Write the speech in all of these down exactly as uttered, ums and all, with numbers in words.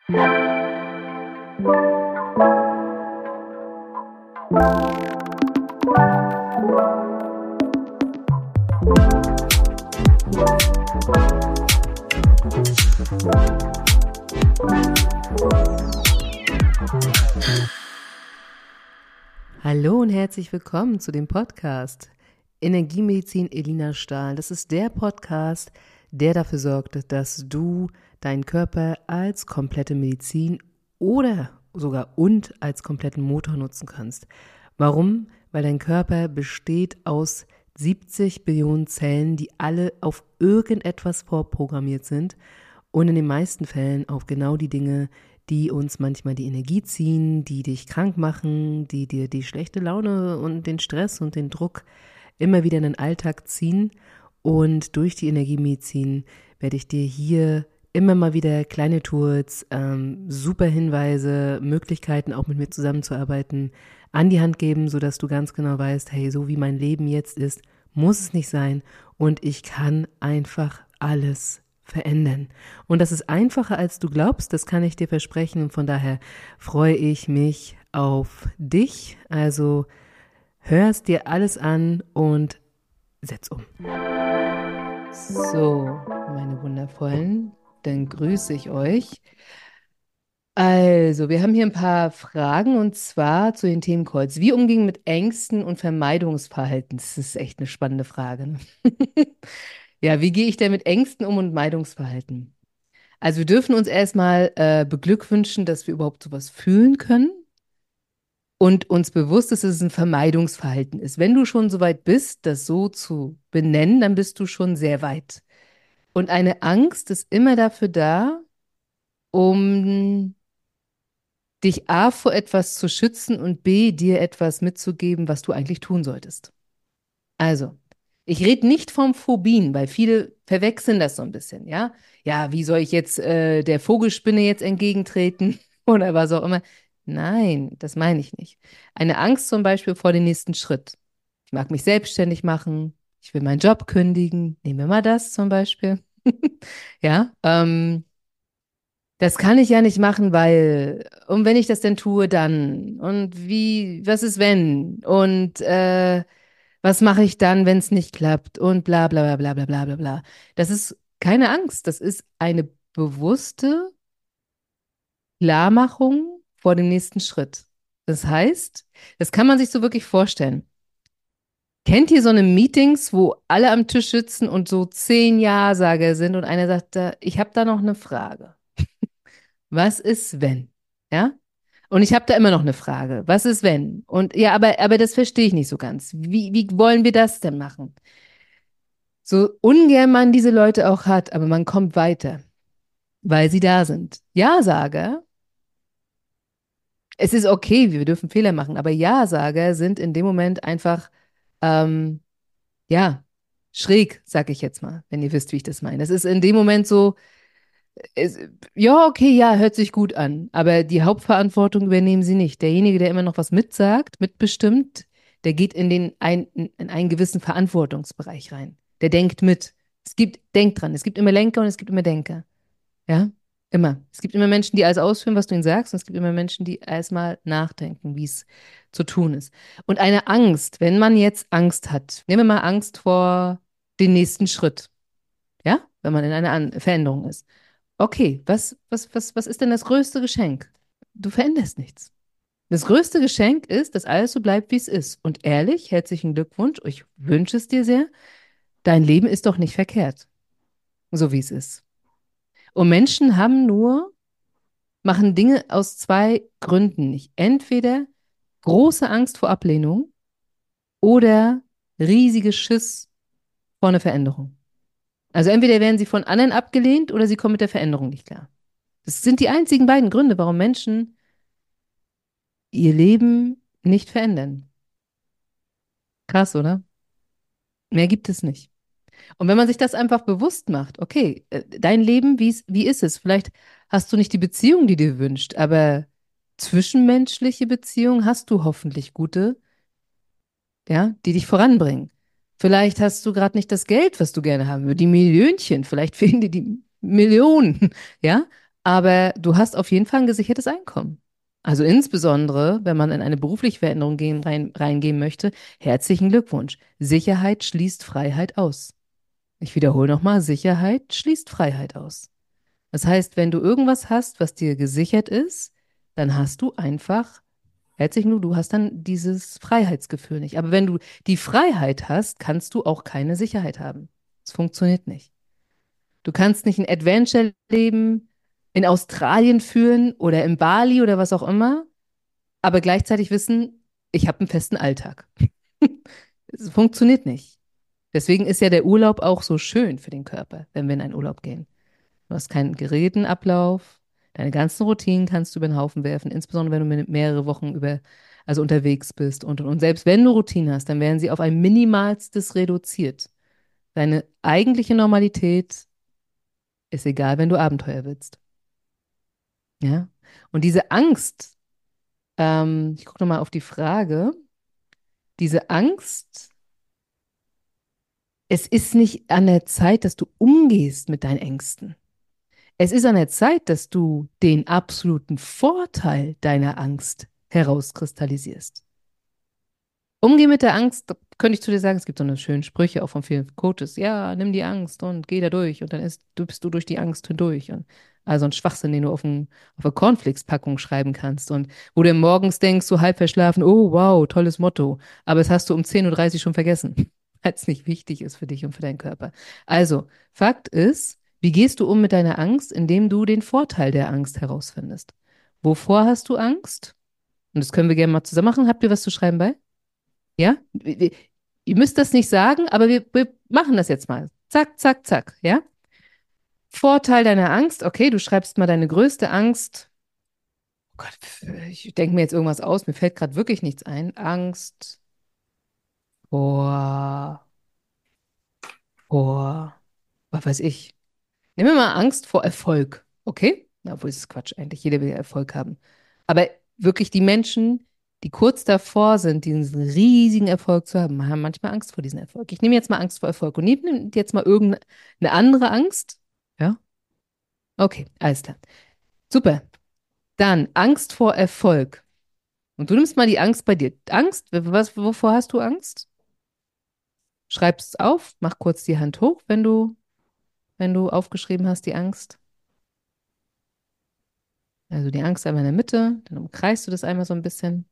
Hallo und herzlich willkommen zu dem Podcast Energiemedizin Elina Stahl. Das ist der Podcast, der dafür sorgt, dass du deinen Körper als komplette Medizin oder sogar und als kompletten Motor nutzen kannst. Warum? Weil dein Körper besteht aus siebzig Billionen Zellen, die alle auf irgendetwas vorprogrammiert sind und in den meisten Fällen auf genau die Dinge, die uns manchmal die Energie ziehen, die dich krank machen, die dir die schlechte Laune und den Stress und den Druck immer wieder in den Alltag ziehen. Und durch die Energiemedizin werde ich dir hier immer mal wieder kleine Tools, ähm, super Hinweise, Möglichkeiten, auch mit mir zusammenzuarbeiten, an die Hand geben, sodass du ganz genau weißt, hey, so wie mein Leben jetzt ist, muss es nicht sein und ich kann einfach alles verändern. Und das ist einfacher, als du glaubst, das kann ich dir versprechen. Und von daher freue ich mich auf dich. Also hörst dir alles an und setz um. So, meine Wundervollen, dann grüße ich euch. Also, wir haben hier ein paar Fragen und zwar zu den Themencalls. Wie umgehen mit Ängsten und Vermeidungsverhalten? Das ist echt eine spannende Frage, ne? Ja, wie gehe ich denn mit Ängsten um und Meidungsverhalten? Also wir dürfen uns erstmal äh, beglückwünschen, dass wir überhaupt sowas fühlen können und uns bewusst ist, dass es ein Vermeidungsverhalten ist. Wenn du schon so weit bist, das so zu benennen, dann bist du schon sehr weit. Und eine Angst ist immer dafür da, um dich A vor etwas zu schützen und B dir etwas mitzugeben, was du eigentlich tun solltest. Also, ich rede nicht vom Phobien, weil viele verwechseln das so ein bisschen, ja? Ja, wie soll ich jetzt äh, der Vogelspinne jetzt entgegentreten oder was auch immer? Nein, das meine ich nicht. Eine Angst zum Beispiel vor dem nächsten Schritt. Ich mag mich selbstständig machen, ich will meinen Job kündigen. Nehmen wir mal das zum Beispiel. Ja, ähm, das kann ich ja nicht machen, weil, und wenn ich das denn tue, dann, und wie, was ist wenn? Und äh, was mache ich dann, wenn es nicht klappt? Und bla bla bla bla bla bla bla. Das ist keine Angst, das ist eine bewusste Klarmachung vor dem nächsten Schritt. Das heißt, das kann man sich so wirklich vorstellen. Kennt ihr so eine Meetings, wo alle am Tisch sitzen und so zehn Ja-Sager sind und einer sagt, da, ich habe da noch eine Frage. Was ist, wenn? Ja? Und ich habe da immer noch eine Frage. Was ist, wenn? Und ja, aber, aber das verstehe ich nicht so ganz. Wie, wie wollen wir das denn machen? So ungern man diese Leute auch hat, aber man kommt weiter, weil sie da sind. Ja-Sager, es ist okay, wir dürfen Fehler machen, aber Ja-Sager sind in dem Moment einfach, ähm, ja, schräg, sag ich jetzt mal, wenn ihr wisst, wie ich das meine. Das ist in dem Moment so, es, ja, okay, ja, hört sich gut an, aber die Hauptverantwortung übernehmen sie nicht. Derjenige, der immer noch was mitsagt, mitbestimmt, der geht in den ein, in einen gewissen Verantwortungsbereich rein. Der denkt mit. Es gibt, denkt dran, es gibt immer Lenker und es gibt immer Denker. Ja, immer. Es gibt immer Menschen, die alles ausführen, was du ihnen sagst, und es gibt immer Menschen, die erstmal nachdenken, wie es zu tun ist. Und eine Angst, wenn man jetzt Angst hat, nehmen wir mal Angst vor den nächsten Schritt, ja, wenn man in einer An Veränderung ist. Okay, was, was, was, was ist denn das größte Geschenk? Du veränderst nichts. Das größte Geschenk ist, dass alles so bleibt, wie es ist. Und ehrlich, herzlichen Glückwunsch, ich wünsche es dir sehr. Dein Leben ist doch nicht verkehrt, so wie es ist. Und Menschen haben nur, machen Dinge aus zwei Gründen nicht. Entweder große Angst vor Ablehnung oder riesige Schiss vor einer Veränderung. Also entweder werden sie von anderen abgelehnt oder sie kommen mit der Veränderung nicht klar. Das sind die einzigen beiden Gründe, warum Menschen ihr Leben nicht verändern. Krass, oder? Mehr gibt es nicht. Und wenn man sich das einfach bewusst macht, okay, äh, dein Leben, wie's, wie ist es? Vielleicht hast du nicht die Beziehung, die du dir wünschst, aber zwischenmenschliche Beziehungen hast du hoffentlich gute, ja, die dich voranbringen. Vielleicht hast du gerade nicht das Geld, was du gerne haben würdest, die Millionchen, vielleicht fehlen dir die Millionen, ja? Aber du hast auf jeden Fall ein gesichertes Einkommen. Also insbesondere, wenn man in eine berufliche Veränderung gehen, rein, reingehen möchte, herzlichen Glückwunsch. Sicherheit schließt Freiheit aus. Ich wiederhole nochmal, Sicherheit schließt Freiheit aus. Das heißt, wenn du irgendwas hast, was dir gesichert ist, dann hast du einfach, herzlichen Glückwunsch, du hast dann dieses Freiheitsgefühl nicht. Aber wenn du die Freiheit hast, kannst du auch keine Sicherheit haben. Es funktioniert nicht. Du kannst nicht ein Adventure-Leben in Australien führen oder in Bali oder was auch immer, aber gleichzeitig wissen, ich habe einen festen Alltag. Es funktioniert nicht. Deswegen ist ja der Urlaub auch so schön für den Körper, wenn wir in einen Urlaub gehen. Du hast keinen geregelten Ablauf, deine ganzen Routinen kannst du über den Haufen werfen, insbesondere wenn du mit mehrere Wochen über, also unterwegs bist und, und, und selbst wenn du Routinen hast, dann werden sie auf ein Minimalstes reduziert. Deine eigentliche Normalität ist egal, wenn du Abenteuer willst. Ja? Und diese Angst, ähm, ich gucke nochmal auf die Frage, diese Angst, es ist nicht an der Zeit, dass du umgehst mit deinen Ängsten. Es ist an der Zeit, dass du den absoluten Vorteil deiner Angst herauskristallisierst. Umgehen mit der Angst, da könnte ich zu dir sagen, es gibt so eine schönen Sprüche auch von vielen Coaches. Ja, nimm die Angst und geh da durch und dann ist, du bist du durch die Angst hindurch. Und also ein Schwachsinn, den du auf, ein, auf eine Cornflakes-Packung schreiben kannst und wo du morgens denkst, so halb verschlafen, oh wow, tolles Motto. Aber das hast du um zehn Uhr dreißig schon vergessen, weil es nicht wichtig ist für dich und für deinen Körper. Also, Fakt ist, wie gehst du um mit deiner Angst, indem du den Vorteil der Angst herausfindest? Wovor hast du Angst? Und das können wir gerne mal zusammen machen. Habt ihr was zu schreiben bei? Ja? Wir- wir- Ihr müsst das nicht sagen, aber wir, wir machen das jetzt mal. Zack, zack, zack. Ja? Vorteil deiner Angst. Okay, du schreibst mal deine größte Angst. Oh Gott, ich denke mir jetzt irgendwas aus. Mir fällt gerade wirklich nichts ein. Angst vor, vor, was weiß ich. Nehmen wir mal Angst vor Erfolg. Okay? Na, obwohl, es ist Quatsch eigentlich. Jeder will ja Erfolg haben. Aber wirklich die Menschen, die kurz davor sind, diesen riesigen Erfolg zu haben, haben manchmal Angst vor diesem Erfolg. Ich nehme jetzt mal Angst vor Erfolg und nehme jetzt mal irgendeine andere Angst. Ja? Okay, alles klar. Super. Dann Angst vor Erfolg. Und du nimmst mal die Angst bei dir. Angst, was, wovor hast du Angst? Schreibst es auf, mach kurz die Hand hoch, wenn du, wenn du aufgeschrieben hast, die Angst. Also die Angst einmal in der Mitte, dann umkreist du das einmal so ein bisschen.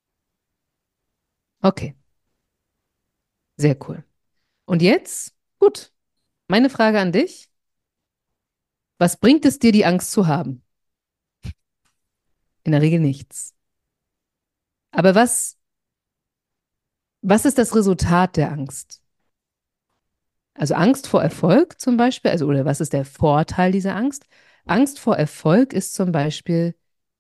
Okay, sehr cool. Und jetzt, gut, meine Frage an dich. Was bringt es dir, die Angst zu haben? In der Regel nichts. Aber was, was ist das Resultat der Angst? Also Angst vor Erfolg zum Beispiel, also oder was ist der Vorteil dieser Angst? Angst vor Erfolg ist zum Beispiel,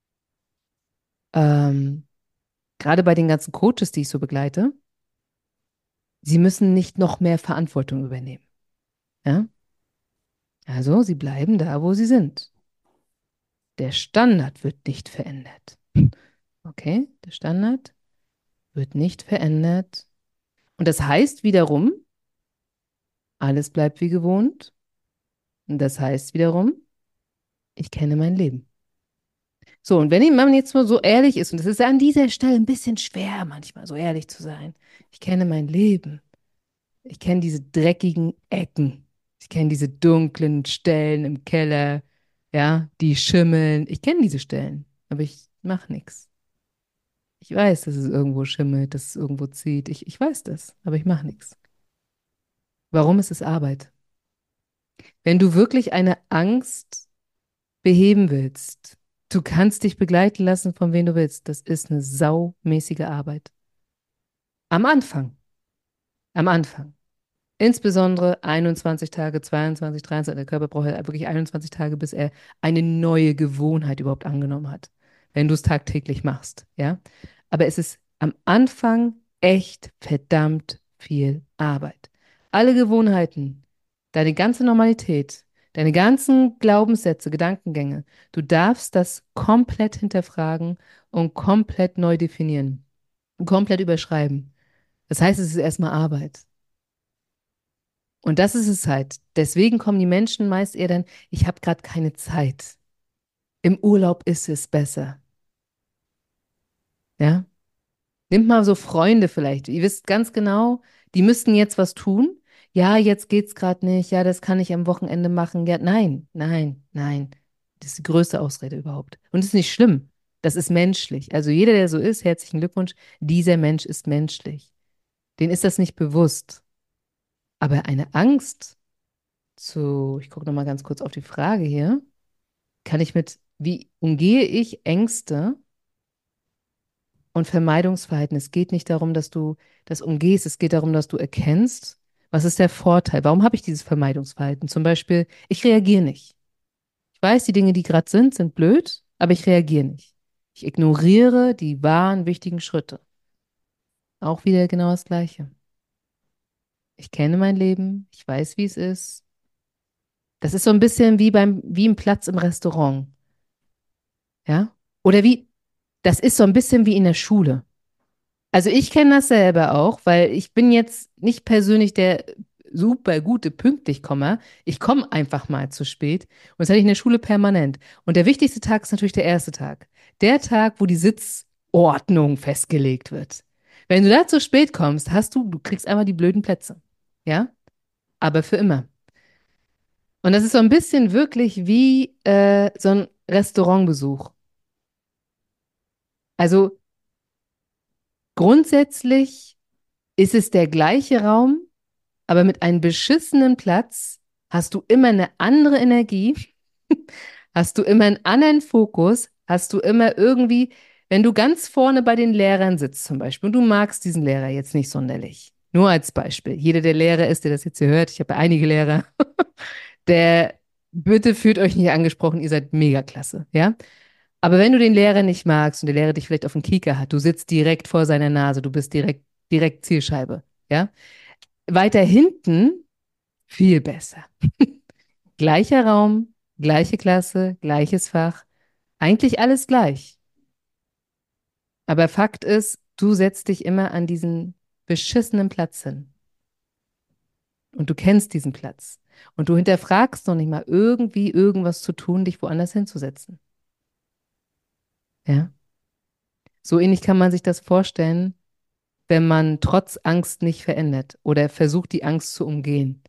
ähm, gerade bei den ganzen Coaches, die ich so begleite, sie müssen nicht noch mehr Verantwortung übernehmen. Ja? Also sie bleiben da, wo sie sind. Der Standard wird nicht verändert. Okay, der Standard wird nicht verändert. Und das heißt wiederum, alles bleibt wie gewohnt. Und das heißt wiederum, ich kenne mein Leben. So, und wenn man jetzt mal so ehrlich ist, und es ist an dieser Stelle ein bisschen schwer manchmal, so ehrlich zu sein, ich kenne mein Leben. Ich kenne diese dreckigen Ecken. Ich kenne diese dunklen Stellen im Keller, ja, die schimmeln. Ich kenne diese Stellen, aber ich mache nichts. Ich weiß, dass es irgendwo schimmelt, dass es irgendwo zieht. Ich, ich weiß das, aber ich mache nichts. Warum ist es Arbeit? Wenn du wirklich eine Angst beheben willst, du kannst dich begleiten lassen, von wem du willst. Das ist eine saumäßige Arbeit. Am Anfang, am Anfang. Insbesondere einundzwanzig Tage, zweiundzwanzig, dreiundzwanzig. Der Körper braucht ja wirklich einundzwanzig Tage, bis er eine neue Gewohnheit überhaupt angenommen hat, wenn du es tagtäglich machst, ja. Aber es ist am Anfang echt verdammt viel Arbeit. Alle Gewohnheiten, deine ganze Normalität, deine ganzen Glaubenssätze, Gedankengänge, du darfst das komplett hinterfragen und komplett neu definieren, und komplett überschreiben. Das heißt, es ist erstmal Arbeit. Und das ist es halt. Deswegen kommen die Menschen meist eher dann, ich habe gerade keine Zeit. Im Urlaub ist es besser. Ja? Nimmt mal so Freunde vielleicht. Ihr wisst ganz genau, die müssten jetzt was tun. Ja, jetzt geht's gerade nicht. Ja, das kann ich am Wochenende machen. Ja, nein, nein, nein. Das ist die größte Ausrede überhaupt. Und es ist nicht schlimm. Das ist menschlich. Also jeder, der so ist, herzlichen Glückwunsch. Dieser Mensch ist menschlich. Den ist das nicht bewusst. Aber eine Angst zu, ich gucke noch mal ganz kurz auf die Frage hier, kann ich mit, wie umgehe ich Ängste und Vermeidungsverhalten? Es geht nicht darum, dass du das umgehst, es geht darum, dass du erkennst, was ist der Vorteil? Warum habe ich dieses Vermeidungsverhalten? Zum Beispiel, ich reagiere nicht. Ich weiß, die Dinge, die gerade sind, sind blöd, aber ich reagiere nicht. Ich ignoriere die wahren, wichtigen Schritte. Auch wieder genau das Gleiche. Ich kenne mein Leben, ich weiß, wie es ist. Das ist so ein bisschen wie beim, wie ein Platz im Restaurant, ja? Oder wie, das ist so ein bisschen wie in der Schule. Also ich kenne das selber auch, weil ich bin jetzt nicht persönlich der super gute Pünktlichkommer. Ich komme einfach mal zu spät. Und das hatte ich in der Schule permanent. Und der wichtigste Tag ist natürlich der erste Tag. Der Tag, wo die Sitzordnung festgelegt wird. Wenn du da zu spät kommst, hast du, du kriegst einmal die blöden Plätze. Ja? Aber für immer. Und das ist so ein bisschen wirklich wie äh, so ein Restaurantbesuch. Also grundsätzlich ist es der gleiche Raum, aber mit einem beschissenen Platz hast du immer eine andere Energie, hast du immer einen anderen Fokus, hast du immer irgendwie, wenn du ganz vorne bei den Lehrern sitzt zum Beispiel und du magst diesen Lehrer jetzt nicht sonderlich. Nur als Beispiel. Jeder, der Lehrer ist, der das jetzt hier hört, ich habe ja einige Lehrer, der bitte fühlt euch nicht angesprochen, ihr seid mega klasse, ja? Aber wenn du den Lehrer nicht magst und der Lehrer dich vielleicht auf den Kieker hat, du sitzt direkt vor seiner Nase, du bist direkt, direkt Zielscheibe, ja? Weiter hinten viel besser. Gleicher Raum, gleiche Klasse, gleiches Fach, eigentlich alles gleich. Aber Fakt ist, du setzt dich immer an diesen beschissenen Platz hin. Und du kennst diesen Platz. Und du hinterfragst noch nicht mal irgendwie irgendwas zu tun, dich woanders hinzusetzen. Ja? So ähnlich kann man sich das vorstellen, wenn man trotz Angst nicht verändert oder versucht, die Angst zu umgehen.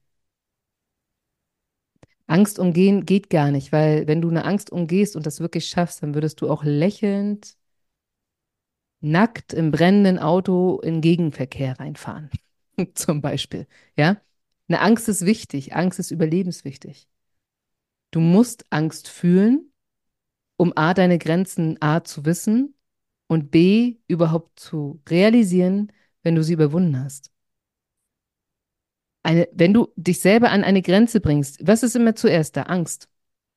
Angst umgehen geht gar nicht, weil wenn du eine Angst umgehst und das wirklich schaffst, dann würdest du auch lächelnd, nackt im brennenden Auto in Gegenverkehr reinfahren. Zum Beispiel. Ja? Eine Angst ist wichtig. Angst ist überlebenswichtig. Du musst Angst fühlen, um A, deine Grenzen A zu wissen und B, überhaupt zu realisieren, wenn du sie überwunden hast. Eine, wenn du dich selber an eine Grenze bringst, was ist immer zuerst da? Angst.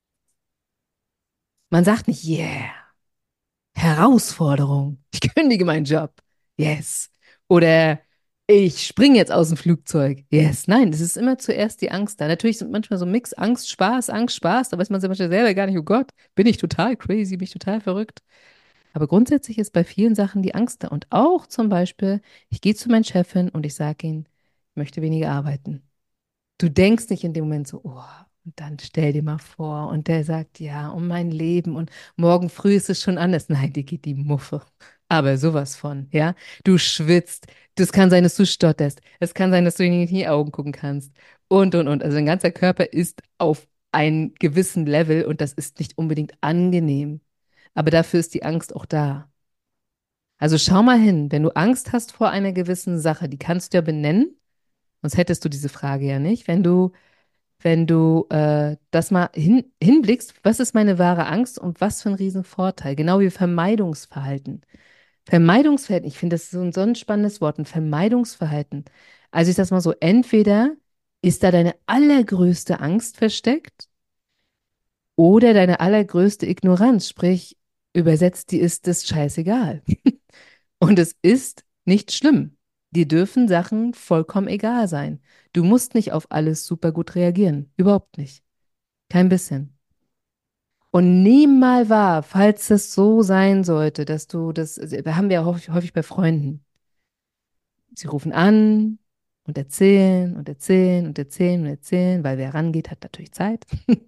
Man sagt nicht, yeah, Herausforderung, ich kündige meinen Job. Yes. Oder ich springe jetzt aus dem Flugzeug. Yes. Nein, es ist immer zuerst die Angst da. Natürlich sind manchmal so ein Mix Angst, Spaß, Angst, Spaß. Da weiß man sich manchmal selber gar nicht, oh Gott, bin ich total crazy, bin ich total verrückt. Aber grundsätzlich ist bei vielen Sachen die Angst da. Und auch zum Beispiel, ich gehe zu meinem Chefin und ich sage ihm, ich möchte weniger arbeiten. Du denkst nicht in dem Moment so, oh, und dann stell dir mal vor, und der sagt, ja, um mein Leben und morgen früh ist es schon anders. Nein, dir geht die Muffe. Aber sowas von, ja. Du schwitzt. Das kann sein, dass du stotterst. Es kann sein, dass du nicht in die Augen gucken kannst. Und, und, und. Also dein ganzer Körper ist auf einem gewissen Level und das ist nicht unbedingt angenehm. Aber dafür ist die Angst auch da. Also schau mal hin, wenn du Angst hast vor einer gewissen Sache, die kannst du ja benennen, sonst hättest du diese Frage ja nicht. Wenn du wenn du äh, das mal hin, hinblickst, was ist meine wahre Angst und was für ein Riesenvorteil? Genau wie Vermeidungsverhalten. Vermeidungsverhalten, ich finde das so ein, so ein spannendes Wort, ein Vermeidungsverhalten. Also ich sage mal so, entweder ist da deine allergrößte Angst versteckt oder deine allergrößte Ignoranz, sprich übersetzt, die ist es scheißegal. Und es ist nicht schlimm. Dir dürfen Sachen vollkommen egal sein. Du musst nicht auf alles super gut reagieren. Überhaupt nicht. Kein bisschen. Und nimm mal wahr, falls das so sein sollte, dass du das, also, da haben wir ja häufig, häufig bei Freunden. Sie rufen an und erzählen und erzählen und erzählen und erzählen, weil wer rangeht, hat natürlich Zeit.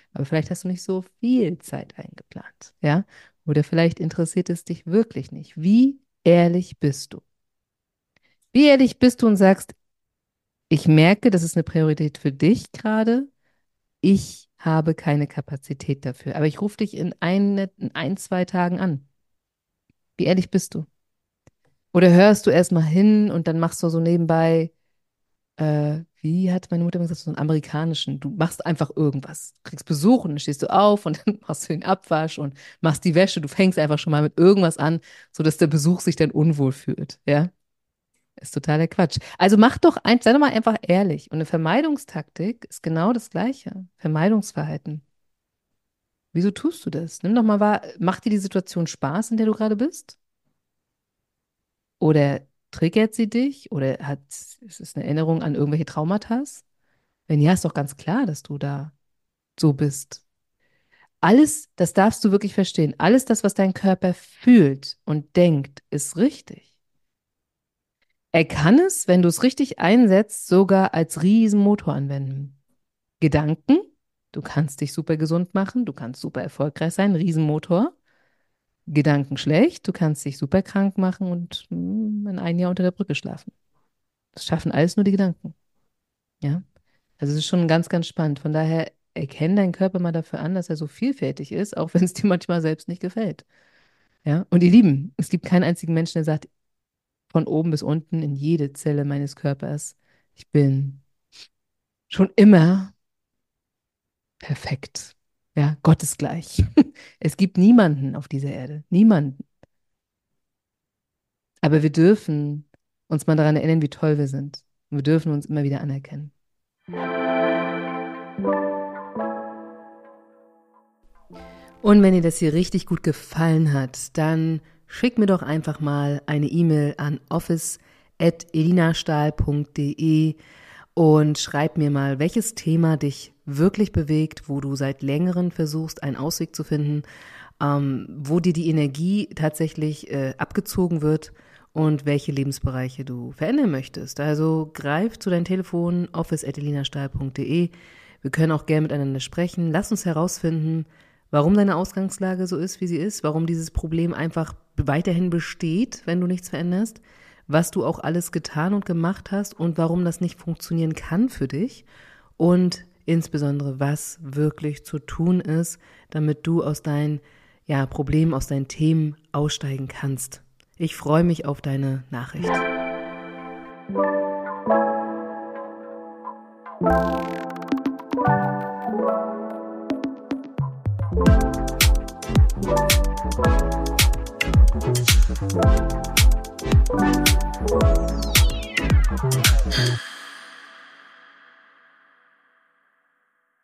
Aber vielleicht hast du nicht so viel Zeit eingeplant, ja? Oder vielleicht interessiert es dich wirklich nicht. Wie ehrlich bist du? Wie ehrlich bist du und sagst, ich merke, das ist eine Priorität für dich gerade. Ich habe keine Kapazität dafür. Aber ich rufe dich in, eine, in ein, zwei Tagen an. Wie ehrlich bist du? Oder hörst du erst mal hin und dann machst du so nebenbei, äh, wie hat meine Mutter immer gesagt, so einen amerikanischen. Du machst einfach irgendwas. Du kriegst Besuch und dann stehst du auf und dann machst du den Abwasch und machst die Wäsche. Du fängst einfach schon mal mit irgendwas an, sodass der Besuch sich dann unwohl fühlt. Ja, ist totaler Quatsch. Also mach doch ein, sei doch mal einfach ehrlich. Und eine Vermeidungstaktik ist genau das Gleiche. Vermeidungsverhalten. Wieso tust du das? Nimm doch mal wahr, macht dir die Situation Spaß, in der du gerade bist? Oder triggert sie dich? Oder hat, ist es eine Erinnerung an irgendwelche Traumata? Wenn ja, ist doch ganz klar, dass du da so bist. Alles, das darfst du wirklich verstehen. Alles das, was dein Körper fühlt und denkt, ist richtig. Er kann es, wenn du es richtig einsetzt, sogar als Riesenmotor anwenden. Gedanken, du kannst dich super gesund machen, du kannst super erfolgreich sein, Riesenmotor. Gedanken schlecht, du kannst dich super krank machen und hm, in ein Jahr unter der Brücke schlafen. Das schaffen alles nur die Gedanken. Ja. Also es ist schon ganz, ganz spannend. Von daher erkenn deinen Körper mal dafür an, dass er so vielfältig ist, auch wenn es dir manchmal selbst nicht gefällt. Ja. Und ihr Lieben, es gibt keinen einzigen Menschen, der sagt, von oben bis unten in jede Zelle meines Körpers, ich bin schon immer perfekt. Ja, gottesgleich. Es gibt niemanden auf dieser Erde. Niemanden. Aber wir dürfen uns mal daran erinnern, wie toll wir sind. Und wir dürfen uns immer wieder anerkennen. Und wenn dir das hier richtig gut gefallen hat, dann schick mir doch einfach mal eine E-Mail an office at elinastahl punkt de und schreib mir mal, welches Thema dich wirklich bewegt, wo du seit längerem versuchst, einen Ausweg zu finden, ähm, wo dir die Energie tatsächlich äh, abgezogen wird und welche Lebensbereiche du verändern möchtest. Also greif zu deinem Telefon, office at elinastahl punkt de. Wir können auch gerne miteinander sprechen. Lass uns herausfinden, warum deine Ausgangslage so ist, wie sie ist, warum dieses Problem einfach weiterhin besteht, wenn du nichts veränderst, was du auch alles getan und gemacht hast und warum das nicht funktionieren kann für dich und insbesondere, was wirklich zu tun ist, damit du aus deinen ja, Problemen, aus deinen Themen aussteigen kannst. Ich freue mich auf deine Nachricht. Thank you.